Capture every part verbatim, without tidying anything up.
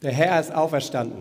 Der Herr ist auferstanden.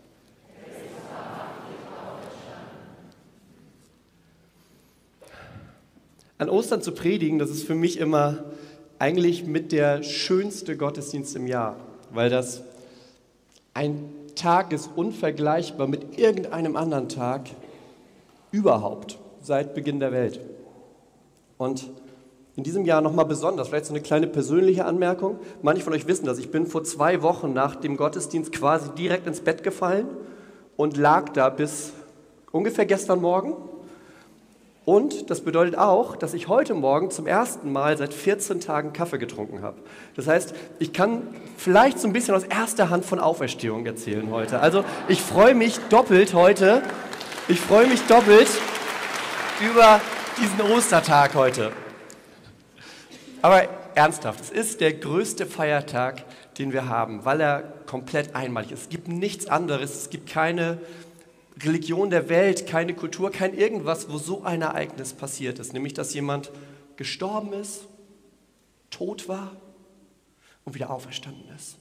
An Ostern zu predigen, das ist für mich immer eigentlich mit der schönste Gottesdienst im Jahr, weil das ein Tag ist unvergleichbar mit irgendeinem anderen Tag überhaupt seit Beginn der Welt. Und in diesem Jahr nochmal besonders, vielleicht so eine kleine persönliche Anmerkung. Manche von euch wissen das, ich bin vor zwei Wochen nach dem Gottesdienst quasi direkt ins Bett gefallen und lag da bis ungefähr gestern Morgen. Und das bedeutet auch, dass ich heute Morgen zum ersten Mal seit vierzehn Tagen Kaffee getrunken habe. Das heißt, ich kann vielleicht so ein bisschen aus erster Hand von Auferstehung erzählen heute. Also ich freue mich doppelt heute, ich freue mich doppelt über diesen Ostertag heute. Aber ernsthaft, es ist der größte Feiertag, den wir haben, weil er komplett einmalig ist. Es gibt nichts anderes, es gibt keine Religion der Welt, keine Kultur, kein irgendwas, wo so ein Ereignis passiert ist. Nämlich, dass jemand gestorben ist, tot war und wieder auferstanden ist.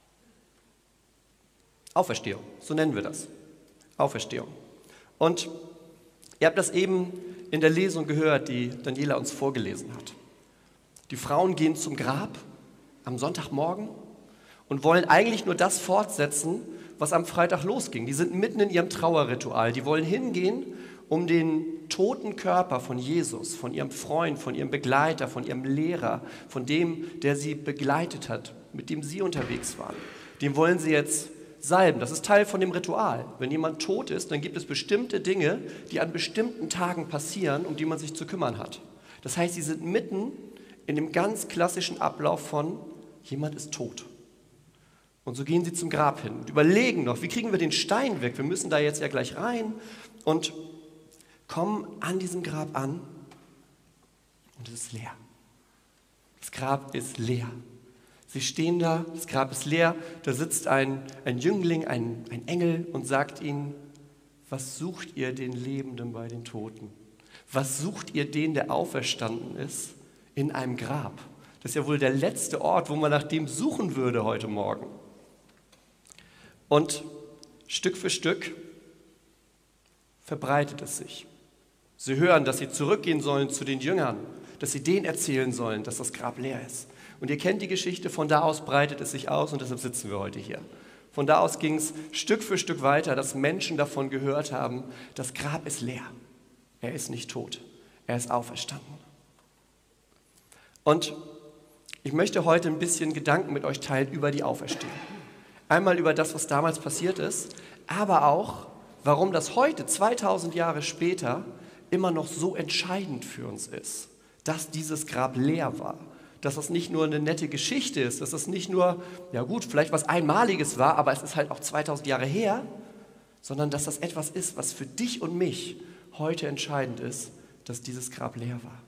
Auferstehung, so nennen wir das. Auferstehung. Und ihr habt das eben in der Lesung gehört, die Daniela uns vorgelesen hat. Die Frauen gehen zum Grab am Sonntagmorgen und wollen eigentlich nur das fortsetzen, was am Freitag losging. Die sind mitten in ihrem Trauerritual. Die wollen hingehen, um den toten Körper von Jesus, von ihrem Freund, von ihrem Begleiter, von ihrem Lehrer, von dem, der sie begleitet hat, mit dem sie unterwegs waren. Den wollen sie jetzt salben. Das ist Teil von dem Ritual. Wenn jemand tot ist, dann gibt es bestimmte Dinge, die an bestimmten Tagen passieren, um die man sich zu kümmern hat. Das heißt, sie sind mitten in dem ganz klassischen Ablauf von jemand ist tot. Und so gehen sie zum Grab hin und überlegen noch, wie kriegen wir den Stein weg? Wir müssen da jetzt ja gleich rein und kommen an diesem Grab an und es ist leer. Das Grab ist leer. Sie stehen da, das Grab ist leer, da sitzt ein, ein Jüngling, ein, ein Engel und sagt ihnen, was sucht ihr den Lebenden bei den Toten? Was sucht ihr den, der auferstanden ist, in einem Grab? Das ist ja wohl der letzte Ort, wo man nach dem suchen würde heute Morgen. Und Stück für Stück verbreitet es sich. Sie hören, dass sie zurückgehen sollen zu den Jüngern, dass sie denen erzählen sollen, dass das Grab leer ist. Und ihr kennt die Geschichte, von da aus breitet es sich aus und deshalb sitzen wir heute hier. Von da aus ging es Stück für Stück weiter, dass Menschen davon gehört haben, das Grab ist leer. Er ist nicht tot, er ist auferstanden. Und ich möchte heute ein bisschen Gedanken mit euch teilen über die Auferstehung. Einmal über das, was damals passiert ist, aber auch, warum das heute, zweitausend Jahre später, immer noch so entscheidend für uns ist, dass dieses Grab leer war. Dass das nicht nur eine nette Geschichte ist, dass das nicht nur, ja gut, vielleicht was Einmaliges war, aber es ist halt auch zweitausend Jahre her, sondern dass das etwas ist, was für dich und mich heute entscheidend ist, dass dieses Grab leer war.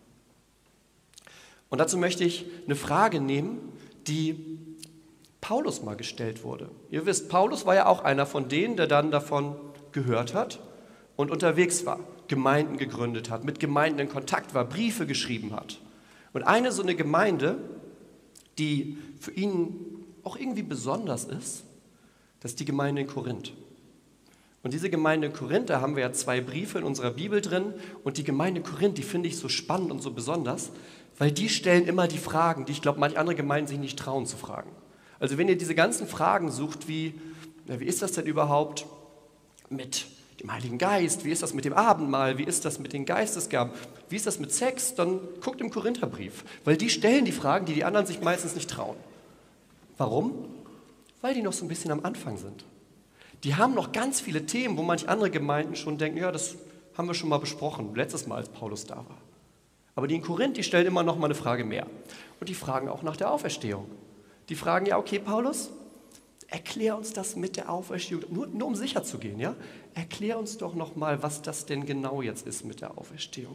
Und dazu möchte ich eine Frage nehmen, die Paulus mal gestellt wurde. Ihr wisst, Paulus war ja auch einer von denen, der dann davon gehört hat und unterwegs war, Gemeinden gegründet hat, mit Gemeinden in Kontakt war, Briefe geschrieben hat. Und eine so eine Gemeinde, die für ihn auch irgendwie besonders ist, das ist die Gemeinde in Korinth. Und diese Gemeinde in Korinth, da haben wir ja zwei Briefe in unserer Bibel drin und die Gemeinde in Korinth, die finde ich so spannend und so besonders, weil die stellen immer die Fragen, die ich glaube, manche andere Gemeinden sich nicht trauen zu fragen. Also wenn ihr diese ganzen Fragen sucht, wie, ja, wie ist das denn überhaupt mit dem Heiligen Geist, wie ist das mit dem Abendmahl, wie ist das mit den Geistesgaben, wie ist das mit Sex, dann guckt im Korintherbrief, weil die stellen die Fragen, die die anderen sich meistens nicht trauen. Warum? Weil die noch so ein bisschen am Anfang sind. Die haben noch ganz viele Themen, wo manche andere Gemeinden schon denken, ja, das haben wir schon mal besprochen, letztes Mal, als Paulus da war. Aber die in Korinth, die stellen immer noch mal eine Frage mehr. Und die fragen auch nach der Auferstehung. Die fragen, ja, okay, Paulus, erklär uns das mit der Auferstehung, nur, nur um sicher zu gehen, ja? Erklär uns doch noch mal, was das denn genau jetzt ist mit der Auferstehung.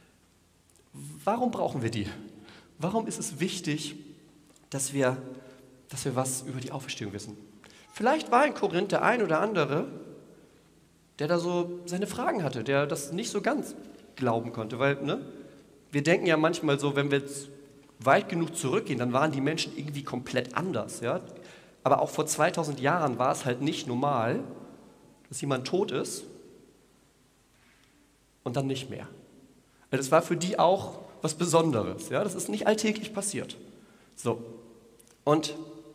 Warum brauchen wir die? Warum ist es wichtig, dass wir, dass wir was über die Auferstehung wissen? Vielleicht war in Korinth der ein oder andere, der da so seine Fragen hatte, der das nicht so ganz glauben konnte, weil, ne? Wir denken ja manchmal so, wenn wir jetzt weit genug zurückgehen, dann waren die Menschen irgendwie komplett anders. Ja? Aber auch vor zweitausend Jahren war es halt nicht normal, dass jemand tot ist und dann nicht mehr. Also das war für die auch was Besonderes. Ja? Das ist nicht alltäglich passiert. So. Und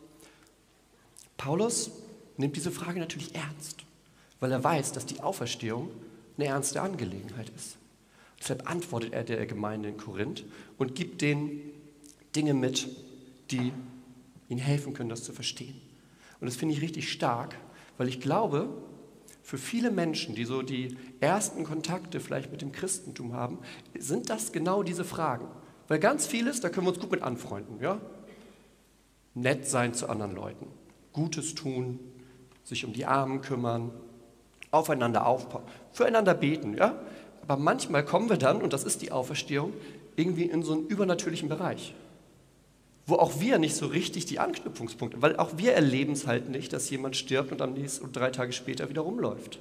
Paulus nimmt diese Frage natürlich ernst, weil er weiß, dass die Auferstehung eine ernste Angelegenheit ist. Deshalb antwortet er der Gemeinde in Korinth und gibt denen Dinge mit, die ihnen helfen können, das zu verstehen. Und das finde ich richtig stark, weil ich glaube, für viele Menschen, die so die ersten Kontakte vielleicht mit dem Christentum haben, sind das genau diese Fragen. Weil ganz vieles, da können wir uns gut mit anfreunden. Ja? Nett sein zu anderen Leuten, Gutes tun, sich um die Armen kümmern, aufeinander aufpassen, füreinander beten. Ja? Aber manchmal kommen wir dann, und das ist die Auferstehung, irgendwie in so einen übernatürlichen Bereich, wo auch wir nicht so richtig die Anknüpfungspunkte, weil auch wir erleben es halt nicht, dass jemand stirbt und am nächsten und drei Tage später wieder rumläuft.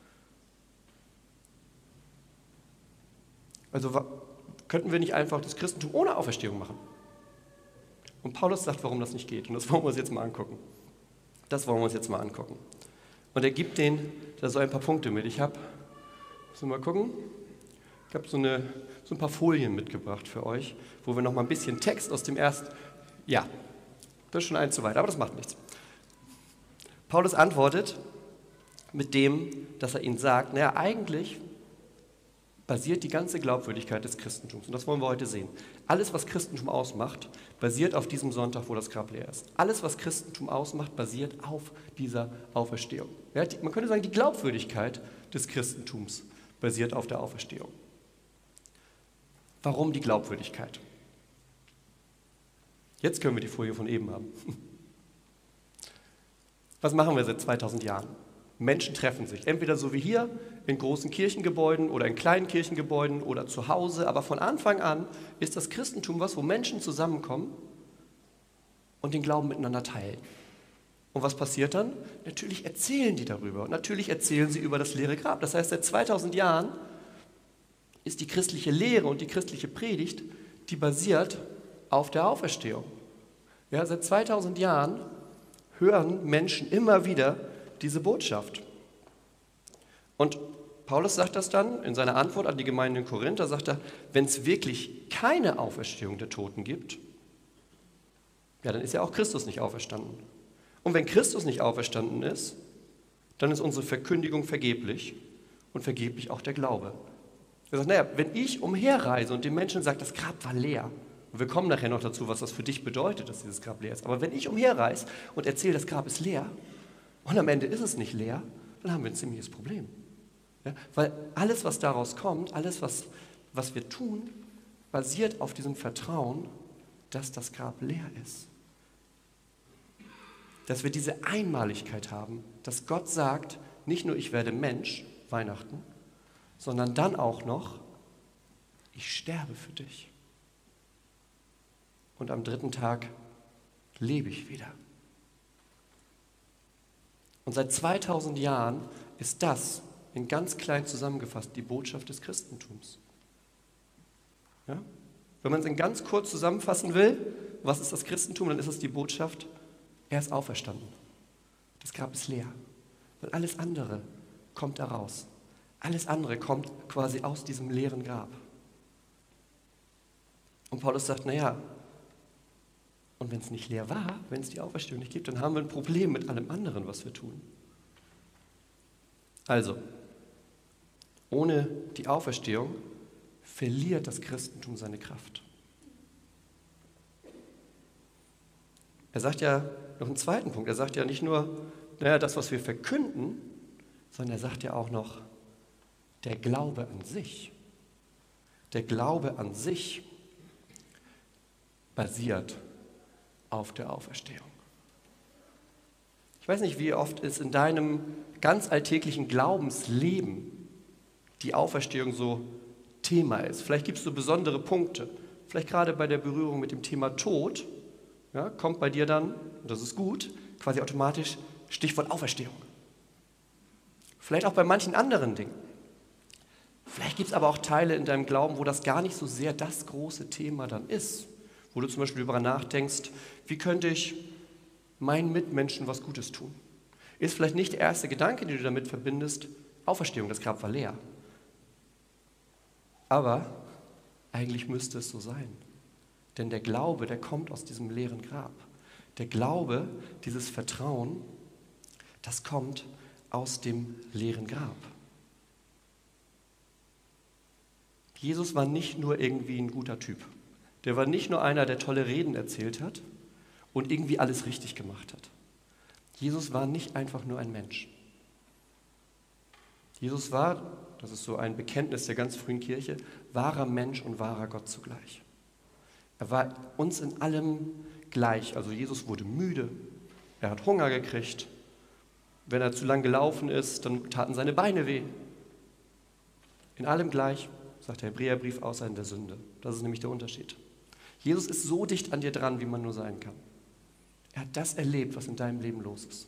Also könnten wir nicht einfach das Christentum ohne Auferstehung machen? Und Paulus sagt, warum das nicht geht. Und das wollen wir uns jetzt mal angucken. Das wollen wir uns jetzt mal angucken. Und er gibt denen da so ein paar Punkte mit. Ich habe, müssen wir mal gucken, ich habe so, eine, so ein paar Folien mitgebracht für euch, wo wir noch mal ein bisschen Text aus dem ersten, ja, das ist schon eins zu weit, aber das macht nichts. Paulus antwortet mit dem, dass er ihnen sagt, naja, eigentlich basiert die ganze Glaubwürdigkeit des Christentums. Und das wollen wir heute sehen. Alles, was Christentum ausmacht, basiert auf diesem Sonntag, wo das Grab leer ist. Alles, was Christentum ausmacht, basiert auf dieser Auferstehung. Ja, die, man könnte sagen, die Glaubwürdigkeit des Christentums basiert auf der Auferstehung. Warum die Glaubwürdigkeit? Jetzt können wir die Folie von eben haben. Was machen wir seit zweitausend Jahren? Menschen treffen sich, entweder so wie hier in großen Kirchengebäuden oder in kleinen Kirchengebäuden oder zu Hause, aber von Anfang an ist das Christentum was, wo Menschen zusammenkommen und den Glauben miteinander teilen. Und was passiert dann? Natürlich erzählen die darüber und natürlich erzählen sie über das leere Grab. Das heißt, seit zweitausend Jahren ist die christliche Lehre und die christliche Predigt, die basiert auf der Auferstehung. Ja, seit zweitausend Jahren hören Menschen immer wieder diese Botschaft. Und Paulus sagt das dann in seiner Antwort an die Gemeinde in Korinth, da sagt er, wenn es wirklich keine Auferstehung der Toten gibt, ja, dann ist ja auch Christus nicht auferstanden. Und wenn Christus nicht auferstanden ist, dann ist unsere Verkündigung vergeblich und vergeblich auch der Glaube. Er sagt, naja, wenn ich umherreise und den Menschen sage, das Grab war leer, und wir kommen nachher noch dazu, was das für dich bedeutet, dass dieses Grab leer ist, aber wenn ich umherreise und erzähle, das Grab ist leer, und am Ende ist es nicht leer, dann haben wir ein ziemliches Problem. Ja, weil alles, was daraus kommt, alles, was, was wir tun, basiert auf diesem Vertrauen, dass das Grab leer ist. Dass wir diese Einmaligkeit haben, dass Gott sagt, nicht nur ich werde Mensch, Weihnachten, sondern dann auch noch, ich sterbe für dich. Und am dritten Tag lebe ich wieder. Und seit zweitausend Jahren ist das, in ganz klein zusammengefasst, die Botschaft des Christentums. Ja? Wenn man es in ganz kurz zusammenfassen will, was ist das Christentum, dann ist es die Botschaft, er ist auferstanden. Das Grab ist leer. Weil alles andere kommt da raus. Alles andere kommt quasi aus diesem leeren Grab. Und Paulus sagt, naja, und wenn es nicht leer war, wenn es die Auferstehung nicht gibt, dann haben wir ein Problem mit allem anderen, was wir tun. Also, ohne die Auferstehung verliert das Christentum seine Kraft. Er sagt ja noch einen zweiten Punkt. Er sagt ja nicht nur, naja, das, was wir verkünden, sondern er sagt ja auch noch, der Glaube an sich. Der Glaube an sich basiert auf der Auferstehung. Ich weiß nicht, wie oft es in deinem ganz alltäglichen Glaubensleben die Auferstehung so Thema ist. Vielleicht gibt es so besondere Punkte. Vielleicht gerade bei der Berührung mit dem Thema Tod, ja, kommt bei dir dann, und das ist gut, quasi automatisch Stichwort Auferstehung. Vielleicht auch bei manchen anderen Dingen. Vielleicht gibt es aber auch Teile in deinem Glauben, wo das gar nicht so sehr das große Thema dann ist. Wo du zum Beispiel darüber nachdenkst, wie könnte ich meinen Mitmenschen was Gutes tun. Ist vielleicht nicht der erste Gedanke, den du damit verbindest, Auferstehung, das Grab war leer. Aber eigentlich müsste es so sein. Denn der Glaube, der kommt aus diesem leeren Grab. Der Glaube, dieses Vertrauen, das kommt aus dem leeren Grab. Jesus war nicht nur irgendwie ein guter Typ. Der war nicht nur einer, der tolle Reden erzählt hat und irgendwie alles richtig gemacht hat. Jesus war nicht einfach nur ein Mensch. Jesus war, das ist so ein Bekenntnis der ganz frühen Kirche, wahrer Mensch und wahrer Gott zugleich. Er war uns in allem gleich. Also Jesus wurde müde, er hat Hunger gekriegt. Wenn er zu lang gelaufen ist, dann taten seine Beine weh. In allem gleich, sagt der Hebräerbrief, außer in der Sünde. Das ist nämlich der Unterschied. Jesus ist so dicht an dir dran, wie man nur sein kann. Er hat das erlebt, was in deinem Leben los ist.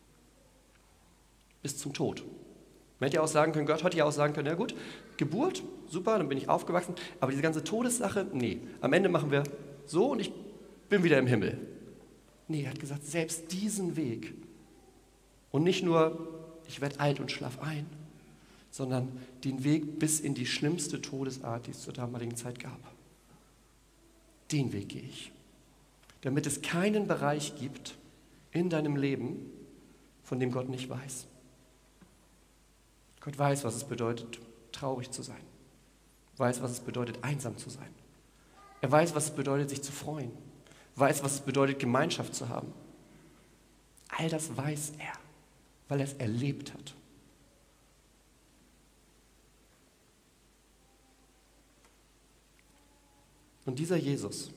Bis zum Tod. Man hätte ja auch sagen können, Gott hätte ja auch sagen können, ja gut, Geburt, super, dann bin ich aufgewachsen, aber diese ganze Todessache, nee, am Ende machen wir so und ich bin wieder im Himmel. Nee, er hat gesagt, selbst diesen Weg und nicht nur, ich werde alt und schlaf ein, sondern den Weg bis in die schlimmste Todesart, die es zur damaligen Zeit gab. Den Weg gehe ich, damit es keinen Bereich gibt in deinem Leben, von dem Gott nicht weiß. Gott weiß, was es bedeutet, traurig zu sein. Weiß, was es bedeutet, einsam zu sein. Er weiß, was es bedeutet, sich zu freuen. Weiß, was es bedeutet, Gemeinschaft zu haben. All das weiß er, weil er es erlebt hat. Und dieser Jesus,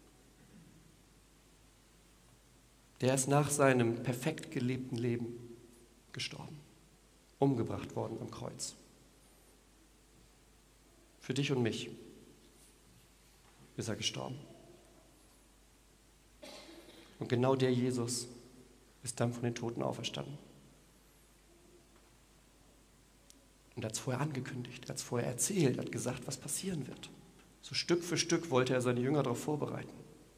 der ist nach seinem perfekt gelebten Leben gestorben. Umgebracht worden am Kreuz. Für dich und mich ist er gestorben. Und genau der Jesus ist dann von den Toten auferstanden. Und er hat es vorher angekündigt, er hat es vorher erzählt, er hat gesagt, was passieren wird. So Stück für Stück wollte er seine Jünger darauf vorbereiten.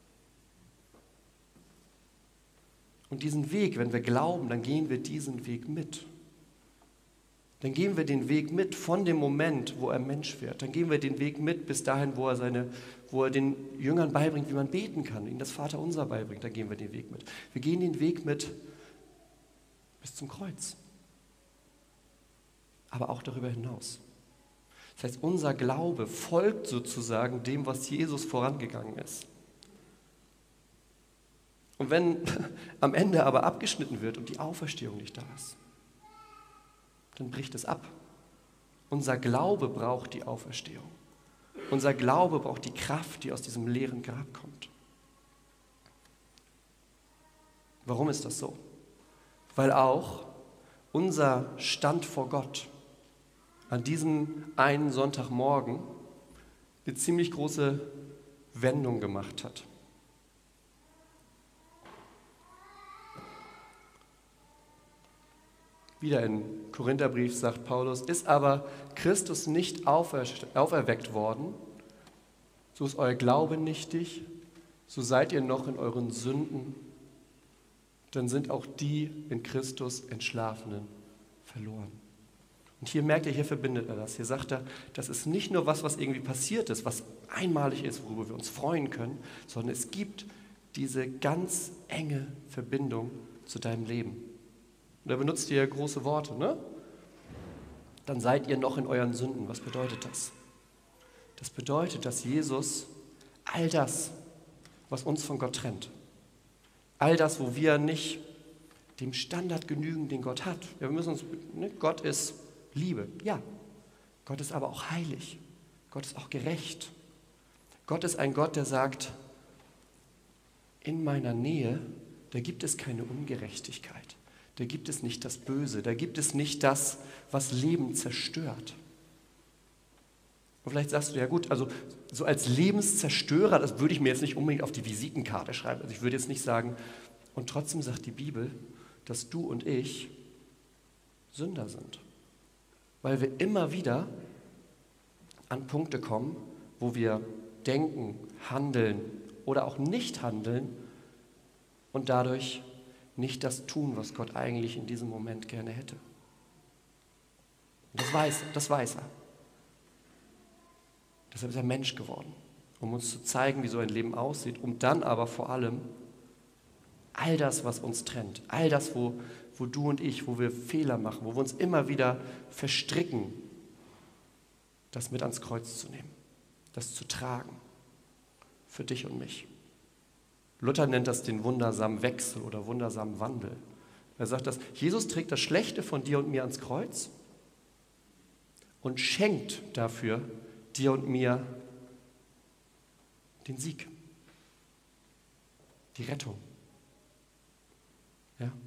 Und diesen Weg, wenn wir glauben, dann gehen wir diesen Weg mit. Dann gehen wir den Weg mit von dem Moment, wo er Mensch wird. Dann gehen wir den Weg mit bis dahin, wo er, seine, wo er den Jüngern beibringt, wie man beten kann, ihnen das Vaterunser beibringt. Da gehen wir den Weg mit. Wir gehen den Weg mit bis zum Kreuz. Aber auch darüber hinaus. Das heißt, unser Glaube folgt sozusagen dem, was Jesus vorangegangen ist. Und wenn am Ende aber abgeschnitten wird und die Auferstehung nicht da ist, dann bricht es ab. Unser Glaube braucht die Auferstehung. Unser Glaube braucht die Kraft, die aus diesem leeren Grab kommt. Warum ist das so? Weil auch unser Stand vor Gott an diesem einen Sonntagmorgen eine ziemlich große Wendung gemacht hat. Wieder im Korintherbrief sagt Paulus, ist aber Christus nicht aufer- auferweckt worden, so ist euer Glaube nichtig, so seid ihr noch in euren Sünden, dann sind auch die in Christus Entschlafenen verloren. Und hier merkt ihr, hier verbindet er das. Hier sagt er, das ist nicht nur was, was irgendwie passiert ist, was einmalig ist, worüber wir uns freuen können, sondern es gibt diese ganz enge Verbindung zu deinem Leben. Und er benutzt hier große Worte, ne? Dann seid ihr noch in euren Sünden. Was bedeutet das? Das bedeutet, dass Jesus all das, was uns von Gott trennt, all das, wo wir nicht dem Standard genügen, den Gott hat. Ja, wir müssen uns, ne? Gott ist Liebe, ja. Gott ist aber auch heilig. Gott ist auch gerecht. Gott ist ein Gott, der sagt, in meiner Nähe, da gibt es keine Ungerechtigkeit. Da gibt es nicht das Böse, da gibt es nicht das, was Leben zerstört. Und vielleicht sagst du, ja gut, also so als Lebenszerstörer, das würde ich mir jetzt nicht unbedingt auf die Visitenkarte schreiben. Also ich würde jetzt nicht sagen, und trotzdem sagt die Bibel, dass du und ich Sünder sind. Weil wir immer wieder an Punkte kommen, wo wir denken, handeln oder auch nicht handeln und dadurch nicht das tun, was Gott eigentlich in diesem Moment gerne hätte. Und das weiß, das weiß er. Deshalb ist er Mensch geworden, um uns zu zeigen, wie so ein Leben aussieht, um dann aber vor allem all das, was uns trennt, all das, wo, wo du und ich, wo wir Fehler machen, wo wir uns immer wieder verstricken, das mit ans Kreuz zu nehmen, das zu tragen, für dich und mich. Luther nennt das den wundersamen Wechsel oder wundersamen Wandel. Er sagt, dass Jesus trägt das Schlechte von dir und mir ans Kreuz und schenkt dafür dir und mir den Sieg, die Rettung. Ja?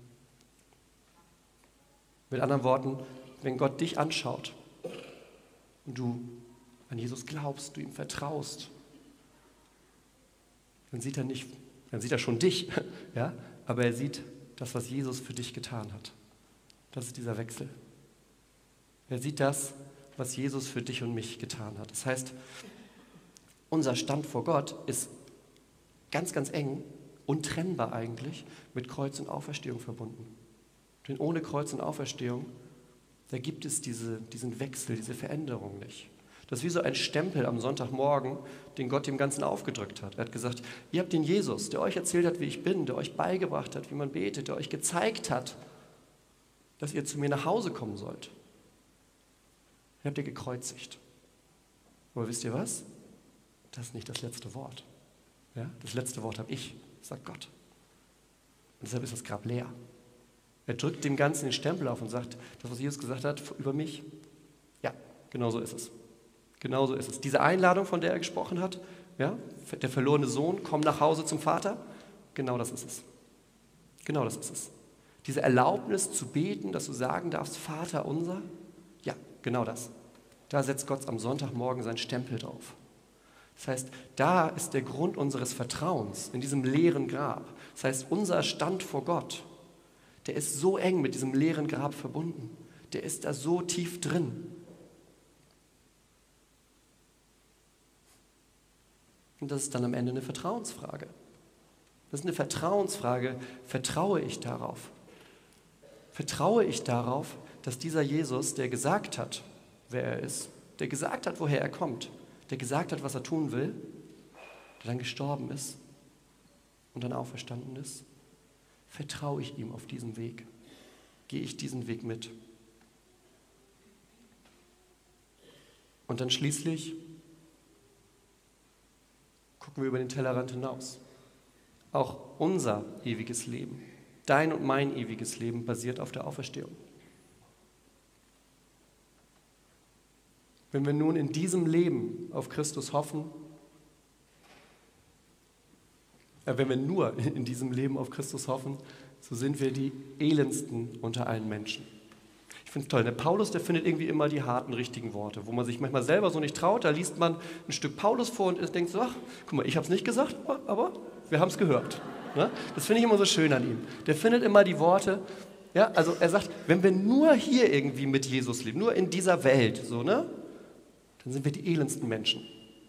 Mit anderen Worten, wenn Gott dich anschaut und du an Jesus glaubst, du ihm vertraust, dann sieht er nicht, dann sieht er schon dich, ja? Aber er sieht das, was Jesus für dich getan hat. Das ist dieser Wechsel. Er sieht das, was Jesus für dich und mich getan hat. Das heißt, unser Stand vor Gott ist ganz, ganz eng, untrennbar eigentlich, mit Kreuz und Auferstehung verbunden. Denn ohne Kreuz und Auferstehung, da gibt es diese, diesen Wechsel, diese Veränderung nicht. Das ist wie so ein Stempel am Sonntagmorgen, den Gott dem Ganzen aufgedrückt hat. Er hat gesagt, ihr habt den Jesus, der euch erzählt hat, wie ich bin, der euch beigebracht hat, wie man betet, der euch gezeigt hat, dass ihr zu mir nach Hause kommen sollt. Den habt ihr gekreuzigt. Aber wisst ihr was? Das ist nicht das letzte Wort. Ja? Das letzte Wort habe ich, sagt Gott. Und deshalb ist das Grab leer. Er drückt dem Ganzen den Stempel auf und sagt, das, was Jesus gesagt hat über mich, ja, genau so ist es. Genau so ist es. Diese Einladung, von der er gesprochen hat, ja, der verlorene Sohn, komm nach Hause zum Vater, genau das ist es. Genau das ist es. Diese Erlaubnis zu beten, dass du sagen darfst, Vater unser, ja, genau das. Da setzt Gott am Sonntagmorgen seinen Stempel drauf. Das heißt, da ist der Grund unseres Vertrauens, in diesem leeren Grab. Das heißt, unser Stand vor Gott, der ist so eng mit diesem leeren Grab verbunden. Der ist da so tief drin. Und das ist dann am Ende eine Vertrauensfrage. Das ist eine Vertrauensfrage. Vertraue ich darauf? Vertraue ich darauf, dass dieser Jesus, der gesagt hat, wer er ist, der gesagt hat, woher er kommt, der gesagt hat, was er tun will, der dann gestorben ist und dann auferstanden ist, vertraue ich ihm auf diesem Weg? Gehe ich diesen Weg mit? Und dann schließlich gucken wir über den Tellerrand hinaus. Auch unser ewiges Leben, dein und mein ewiges Leben basiert auf der Auferstehung. Wenn wir nun in diesem Leben auf Christus hoffen, äh, wenn wir nur in diesem Leben auf Christus hoffen, so sind wir die elendsten unter allen Menschen. Ich finde es toll, der Paulus, der findet irgendwie immer die harten, richtigen Worte, wo man sich manchmal selber so nicht traut. Da liest man ein Stück Paulus vor und denkt so, ach, guck mal, ich habe es nicht gesagt, aber wir haben es gehört. Ne? Das finde ich immer so schön an ihm. Der findet immer die Worte, ja, also er sagt, wenn wir nur hier irgendwie mit Jesus leben, nur in dieser Welt, so, ne, dann sind wir die elendsten Menschen.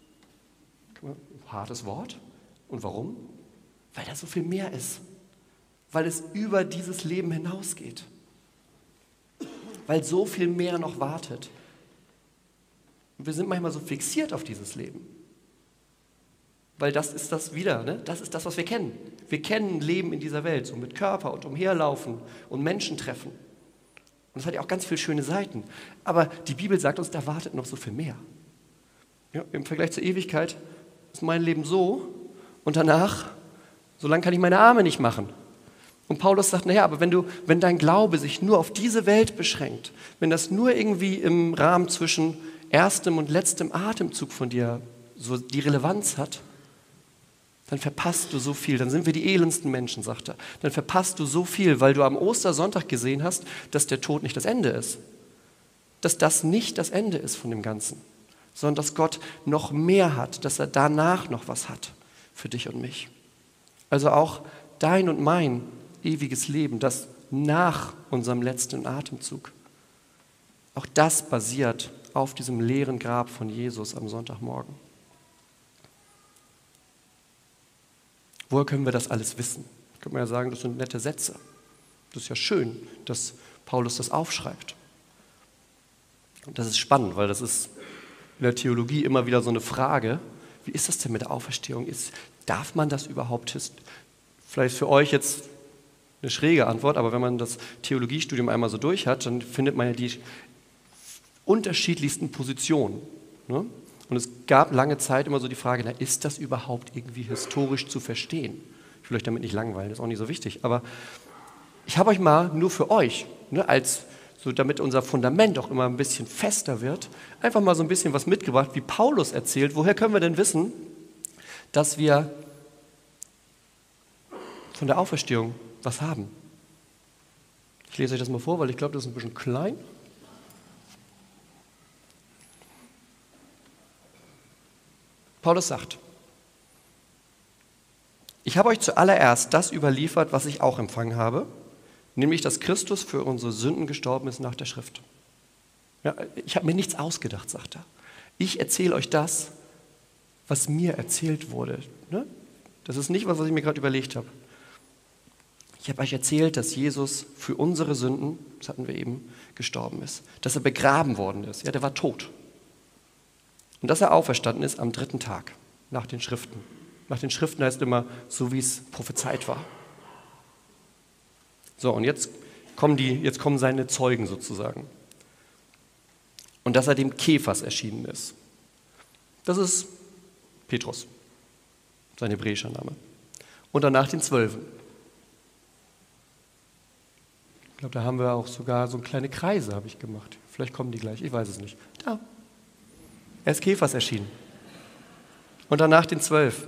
Hartes Wort. Und warum? Weil da so viel mehr ist. Weil es über dieses Leben hinausgeht. Weil so viel mehr noch wartet. Und wir sind manchmal so fixiert auf dieses Leben. Weil das ist das wieder, ne? Das ist das, was wir kennen. Wir kennen Leben in dieser Welt, so mit Körper und umherlaufen und Menschen treffen. Und das hat ja auch ganz viele schöne Seiten. Aber die Bibel sagt uns, da wartet noch so viel mehr. Ja, im Vergleich zur Ewigkeit ist mein Leben so und danach, so lange kann ich meine Arme nicht machen. Und Paulus sagt, naja, aber wenn, du, wenn dein Glaube sich nur auf diese Welt beschränkt, wenn das nur irgendwie im Rahmen zwischen erstem und letztem Atemzug von dir so die Relevanz hat, dann verpasst du so viel. Dann sind wir die elendsten Menschen, sagt er. Dann verpasst du so viel, weil du am Ostersonntag gesehen hast, dass der Tod nicht das Ende ist. Dass das nicht das Ende ist von dem Ganzen, sondern dass Gott noch mehr hat, dass er danach noch was hat für dich und mich. Also auch dein und mein ewiges Leben, das nach unserem letzten Atemzug. Auch das basiert auf diesem leeren Grab von Jesus am Sonntagmorgen. Woher können wir das alles wissen? Könnte man ja sagen, das sind nette Sätze. Das ist ja schön, dass Paulus das aufschreibt. Und das ist spannend, weil das ist in der Theologie immer wieder so eine Frage, wie ist das denn mit der Auferstehung? Ist, darf man das überhaupt? Vielleicht für euch jetzt eine schräge Antwort, aber wenn man das Theologiestudium einmal so durch hat, dann findet man ja die unterschiedlichsten Positionen. Ne? Und es gab lange Zeit immer so die Frage, na, ist das überhaupt irgendwie historisch zu verstehen? Ich will euch damit nicht langweilen, das ist auch nicht so wichtig, aber ich habe euch mal nur für euch, ne, als so damit unser Fundament auch immer ein bisschen fester wird, einfach mal so ein bisschen was mitgebracht, wie Paulus erzählt. Woher können wir denn wissen, dass wir von der Auferstehung was haben? Ich lese euch das mal vor, weil ich glaube, das ist ein bisschen klein. Paulus sagt, ich habe euch zuallererst das überliefert, was ich auch empfangen habe, nämlich, dass Christus für unsere Sünden gestorben ist nach der Schrift. Ja, ich habe mir nichts ausgedacht, sagt er. Ich erzähle euch das, was mir erzählt wurde. Ne? Das ist nicht was, was ich mir gerade überlegt habe. Ich habe euch erzählt, dass Jesus für unsere Sünden, das hatten wir eben, gestorben ist. Dass er begraben worden ist. Ja, der war tot. Und dass er auferstanden ist am dritten Tag nach den Schriften. Nach den Schriften heißt immer, so wie es prophezeit war. So, und jetzt kommen, die, jetzt kommen seine Zeugen sozusagen. Und dass er dem Kephas erschienen ist. Das ist Petrus, sein hebräischer Name. Und danach den Zwölfen. Ich glaube, da haben wir auch sogar so kleine Kreise, habe ich gemacht. Vielleicht kommen die gleich, ich weiß es nicht. Da. Er ist Kephas erschienen. Und danach den Zwölf.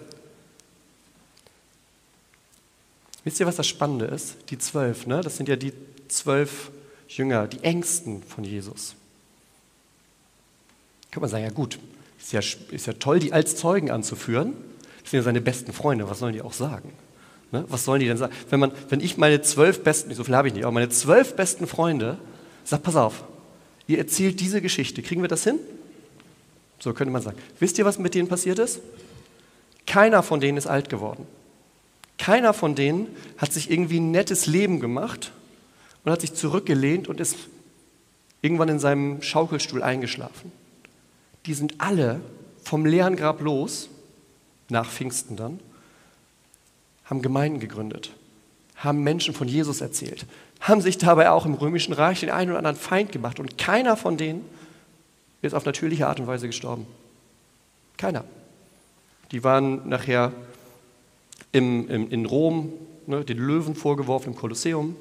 Wisst ihr, was das Spannende ist? Die Zwölf, ne? Das sind ja die zwölf Jünger, die Engsten von Jesus. Kann man sagen, ja gut, ist ja, ist ja toll, die als Zeugen anzuführen. Das sind ja seine besten Freunde, was sollen die auch sagen? Ne? Was sollen die denn sagen? Wenn, man, wenn ich meine zwölf besten, so viel habe ich nicht, aber meine zwölf besten Freunde, sag, pass auf, ihr erzählt diese Geschichte, kriegen wir das hin? So könnte man sagen. Wisst ihr, was mit denen passiert ist? Keiner von denen ist alt geworden. Keiner von denen hat sich irgendwie ein nettes Leben gemacht und hat sich zurückgelehnt und ist irgendwann in seinem Schaukelstuhl eingeschlafen. Die sind alle vom leeren Grab los, nach Pfingsten dann, haben Gemeinden gegründet, haben Menschen von Jesus erzählt, haben sich dabei auch im Römischen Reich den einen oder anderen Feind gemacht und keiner von denen ist auf natürliche Art und Weise gestorben. Keiner. Die waren nachher Im, im, in Rom, ne, den Löwen vorgeworfen im Kolosseum.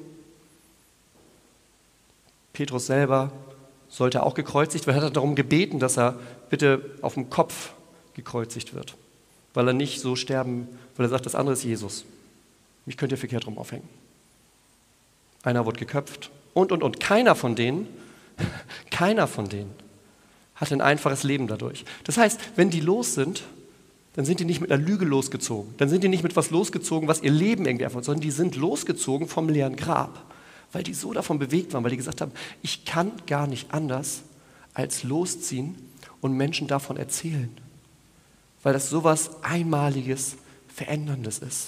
Petrus selber sollte auch gekreuzigt werden. Er hat darum gebeten, dass er bitte auf dem Kopf gekreuzigt wird, weil er nicht so sterben, weil er sagt, das andere ist Jesus. Mich könnt ihr verkehrt rum aufhängen. Einer wurde geköpft und, und, und. Keiner von denen, keiner von denen hatte ein einfaches Leben dadurch. Das heißt, wenn die los sind, dann sind die nicht mit einer Lüge losgezogen. Dann sind die nicht mit was losgezogen, was ihr Leben irgendwie erfordert, sondern die sind losgezogen vom leeren Grab, weil die so davon bewegt waren, weil die gesagt haben, ich kann gar nicht anders als losziehen und Menschen davon erzählen, weil das sowas Einmaliges, Veränderndes ist.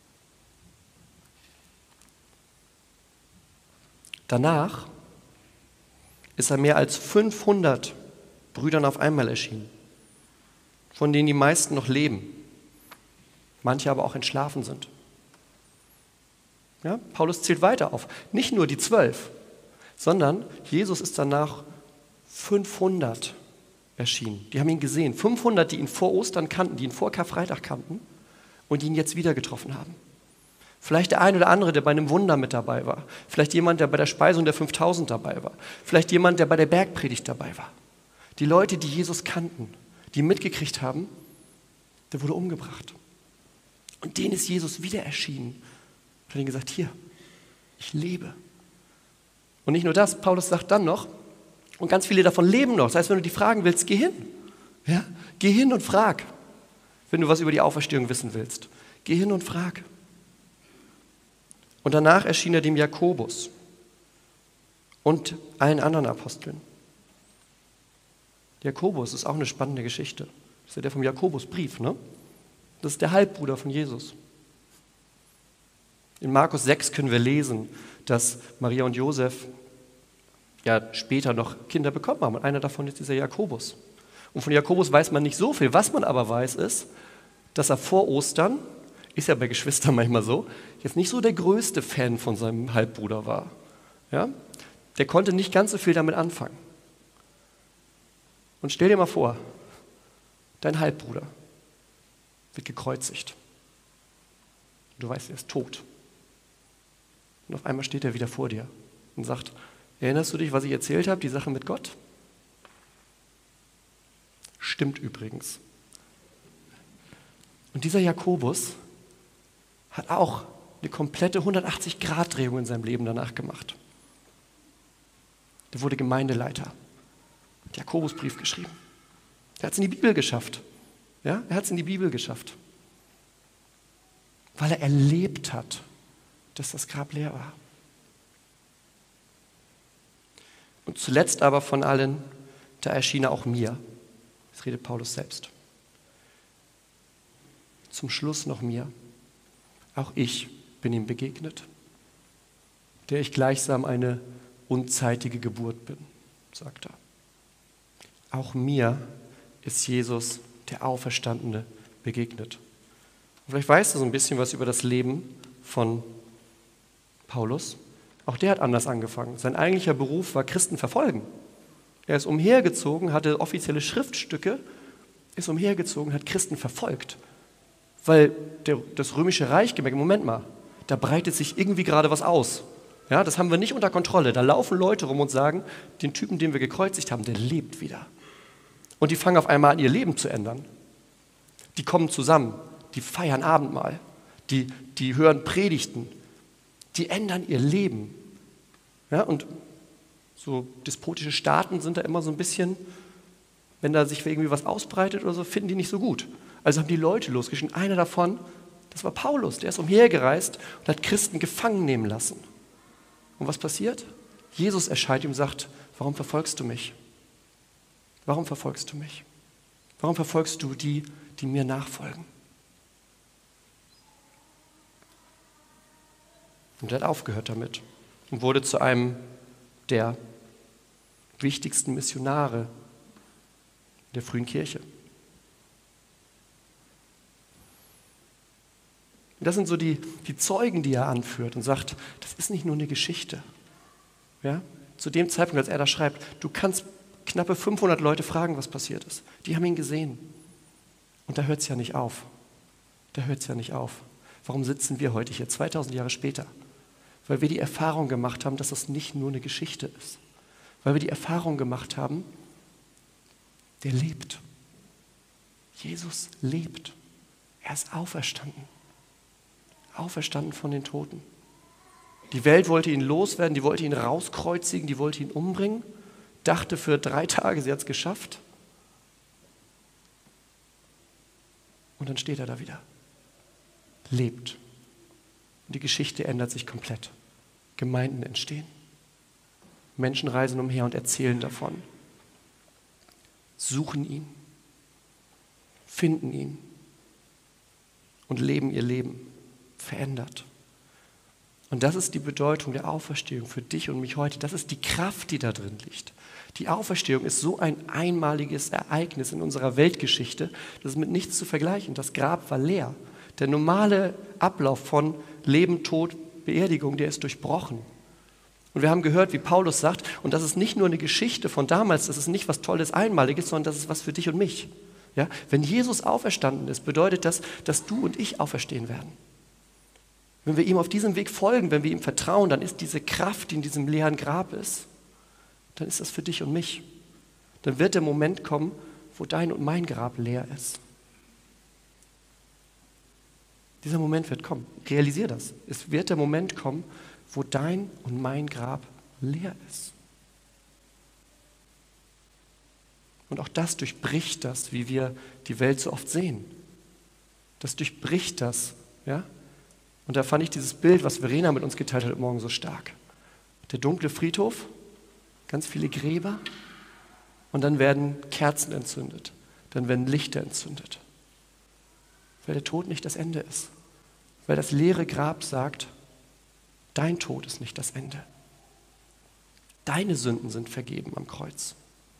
Danach ist er mehr als fünfhundert Brüdern auf einmal erschienen, von denen die meisten noch leben, manche aber auch entschlafen sind. Ja, Paulus zählt weiter auf, nicht nur die zwölf, sondern Jesus ist danach fünfhundert erschienen. Die haben ihn gesehen, fünfhundert, die ihn vor Ostern kannten, die ihn vor Karfreitag kannten und die ihn jetzt wieder getroffen haben. Vielleicht der ein oder andere, der bei einem Wunder mit dabei war, vielleicht jemand, der bei der Speisung der fünftausend dabei war, vielleicht jemand, der bei der Bergpredigt dabei war. Die Leute, die Jesus kannten, die mitgekriegt haben, der wurde umgebracht. Und denen ist Jesus wieder erschienen. Und hat ihnen gesagt, hier, ich lebe. Und nicht nur das, Paulus sagt dann noch, und ganz viele davon leben noch. Das heißt, wenn du die fragen willst, geh hin. Ja? Geh hin und frag, wenn du was über die Auferstehung wissen willst. Geh hin und frag. Und danach erschien er dem Jakobus und allen anderen Aposteln. Jakobus ist auch eine spannende Geschichte. Das ist ja der vom Jakobusbrief, ne? Das ist der Halbbruder von Jesus. In Markus sechs können wir lesen, dass Maria und Josef ja später noch Kinder bekommen haben. Und einer davon ist dieser Jakobus. Und von Jakobus weiß man nicht so viel. Was man aber weiß, ist, dass er vor Ostern, ist ja bei Geschwistern manchmal so, jetzt nicht so der größte Fan von seinem Halbbruder war. Ja? Der konnte nicht ganz so viel damit anfangen. Und stell dir mal vor, dein Halbbruder wird gekreuzigt. Du weißt, er ist tot. Und auf einmal steht er wieder vor dir und sagt, erinnerst du dich, was ich erzählt habe, die Sache mit Gott? Stimmt übrigens. Und dieser Jakobus hat auch eine komplette hundertachtzig-Grad-Drehung in seinem Leben danach gemacht. Der wurde Gemeindeleiter, hat Jakobusbrief geschrieben. Er hat es in die Bibel geschafft. Ja? Er hat es in die Bibel geschafft. Weil er erlebt hat, dass das Grab leer war. Und zuletzt aber von allen, da erschien er auch mir. Das redet Paulus selbst. Zum Schluss noch mir. Auch ich bin ihm begegnet, der ich gleichsam eine unzeitige Geburt bin, sagt er. Auch mir ist Jesus, der Auferstandene, begegnet. Und vielleicht weißt du so ein bisschen was über das Leben von Paulus. Auch der hat anders angefangen. Sein eigentlicher Beruf war Christen verfolgen. Er ist umhergezogen, hatte offizielle Schriftstücke, ist umhergezogen, hat Christen verfolgt. Weil der, das Römische Reich gemerkt, Moment mal, da breitet sich irgendwie gerade was aus. Ja, das haben wir nicht unter Kontrolle. Da laufen Leute rum und sagen, den Typen, den wir gekreuzigt haben, der lebt wieder. Und die fangen auf einmal an, ihr Leben zu ändern. Die kommen zusammen, die feiern Abendmahl, die, die hören Predigten, die ändern ihr Leben. Ja, und so despotische Staaten sind da immer so ein bisschen, wenn da sich irgendwie was ausbreitet oder so, finden die nicht so gut. Also haben die Leute losgeschickt. Einer davon, das war Paulus, der ist umhergereist und hat Christen gefangen nehmen lassen. Und was passiert? Jesus erscheint ihm und sagt, warum verfolgst du mich? Warum verfolgst du mich? Warum verfolgst du die, die mir nachfolgen? Und er hat aufgehört damit und wurde zu einem der wichtigsten Missionare der frühen Kirche. Und das sind so die, die Zeugen, die er anführt und sagt, das ist nicht nur eine Geschichte. Ja? Zu dem Zeitpunkt, als er da schreibt, du kannst knappe fünfhundert Leute fragen, was passiert ist. Die haben ihn gesehen. Und da hört es ja nicht auf. Da hört es ja nicht auf. Warum sitzen wir heute hier, zweitausend Jahre später? Weil wir die Erfahrung gemacht haben, dass das nicht nur eine Geschichte ist. Weil wir die Erfahrung gemacht haben, der lebt. Jesus lebt. Er ist auferstanden. Auferstanden von den Toten. Die Welt wollte ihn loswerden, die wollte ihn rauskreuzigen, die wollte ihn umbringen. Dachte für drei Tage, sie hat es geschafft. Und dann steht er da wieder. Lebt. Und die Geschichte ändert sich komplett. Gemeinden entstehen. Menschen reisen umher und erzählen davon. Suchen ihn. Finden ihn. Und leben ihr Leben. Verändert. Und das ist die Bedeutung der Auferstehung für dich und mich heute. Das ist die Kraft, die da drin liegt. Die Auferstehung ist so ein einmaliges Ereignis in unserer Weltgeschichte, das ist mit nichts zu vergleichen. Das Grab war leer. Der normale Ablauf von Leben, Tod, Beerdigung, der ist durchbrochen. Und wir haben gehört, wie Paulus sagt, und das ist nicht nur eine Geschichte von damals, das ist nicht was Tolles, Einmaliges, sondern das ist was für dich und mich. Ja? Wenn Jesus auferstanden ist, bedeutet das, dass du und ich auferstehen werden. Wenn wir ihm auf diesem Weg folgen, wenn wir ihm vertrauen, dann ist diese Kraft, die in diesem leeren Grab ist, dann ist das für dich und mich. Dann wird der Moment kommen, wo dein und mein Grab leer ist. Dieser Moment wird kommen. Realisier das. Es wird der Moment kommen, wo dein und mein Grab leer ist. Und auch das durchbricht das, wie wir die Welt so oft sehen. Das durchbricht das, ja? Und da fand ich dieses Bild, was Verena mit uns geteilt hat, morgen so stark. Der dunkle Friedhof, ganz viele Gräber und dann werden Kerzen entzündet, dann werden Lichter entzündet. Weil der Tod nicht das Ende ist. Weil das leere Grab sagt, dein Tod ist nicht das Ende. Deine Sünden sind vergeben am Kreuz.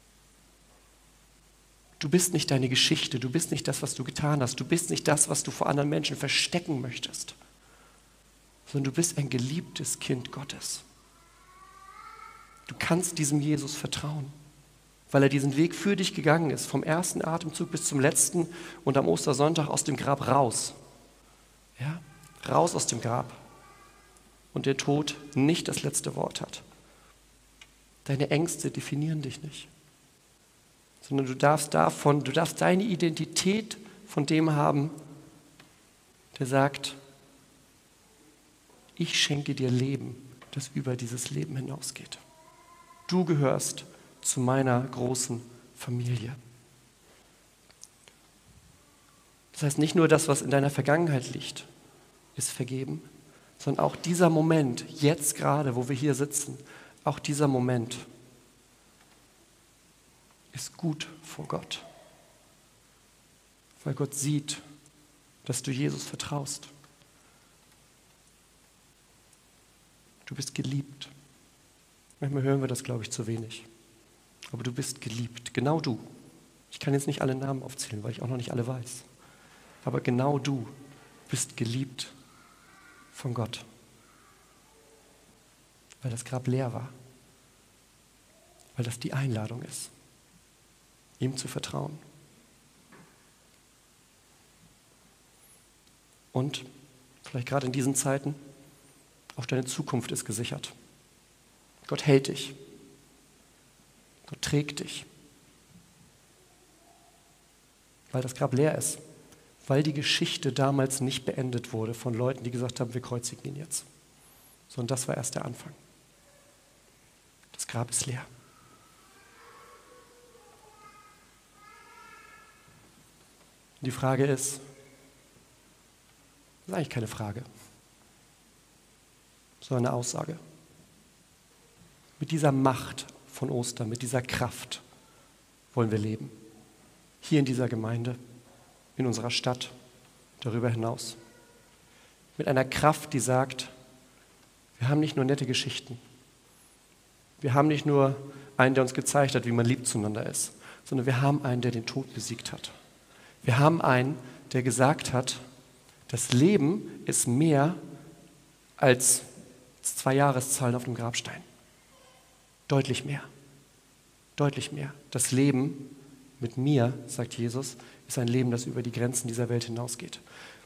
Du bist nicht deine Geschichte, du bist nicht das, was du getan hast, du bist nicht das, was du vor anderen Menschen verstecken möchtest, sondern du bist ein geliebtes Kind Gottes. Du kannst diesem Jesus vertrauen, weil er diesen Weg für dich gegangen ist, vom ersten Atemzug bis zum letzten und am Ostersonntag aus dem Grab raus. Ja, raus aus dem Grab. Und der Tod nicht das letzte Wort hat. Deine Ängste definieren dich nicht, sondern du darfst davon, du darfst deine Identität von dem haben, der sagt, ich schenke dir Leben, das über dieses Leben hinausgeht. Du gehörst zu meiner großen Familie. Das heißt, nicht nur das, was in deiner Vergangenheit liegt, ist vergeben, sondern auch dieser Moment, jetzt gerade, wo wir hier sitzen, auch dieser Moment ist gut vor Gott, weil Gott sieht, dass du Jesus vertraust. Du bist geliebt. Manchmal hören wir das, glaube ich, zu wenig. Aber du bist geliebt, genau du. Ich kann jetzt nicht alle Namen aufzählen, weil ich auch noch nicht alle weiß. Aber genau du bist geliebt von Gott. Weil das Grab leer war. Weil das die Einladung ist, ihm zu vertrauen. Und vielleicht gerade in diesen Zeiten, auch deine Zukunft ist gesichert. Gott hält dich. Gott trägt dich. Weil das Grab leer ist. Weil die Geschichte damals nicht beendet wurde von Leuten, die gesagt haben, wir kreuzigen ihn jetzt. Sondern das war erst der Anfang. Das Grab ist leer. Die Frage ist, das ist eigentlich keine Frage, sondern eine Aussage. Mit dieser Macht von Ostern, mit dieser Kraft wollen wir leben. Hier in dieser Gemeinde, in unserer Stadt, darüber hinaus. Mit einer Kraft, die sagt, wir haben nicht nur nette Geschichten. Wir haben nicht nur einen, der uns gezeigt hat, wie man lieb zueinander ist, sondern wir haben einen, der den Tod besiegt hat. Wir haben einen, der gesagt hat, das Leben ist mehr als zwei Jahreszahlen auf dem Grabstein. Deutlich mehr. Deutlich mehr. Das Leben mit mir, sagt Jesus, ist ein Leben, das über die Grenzen dieser Welt hinausgeht.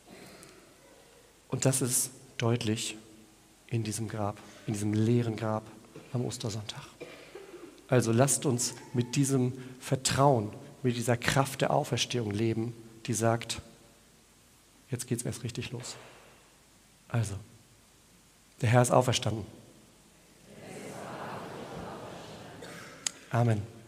Und das ist deutlich in diesem Grab, in diesem leeren Grab am Ostersonntag. Also lasst uns mit diesem Vertrauen, mit dieser Kraft der Auferstehung leben, die sagt, jetzt geht's erst richtig los. Also, der Herr ist auferstanden. Amen.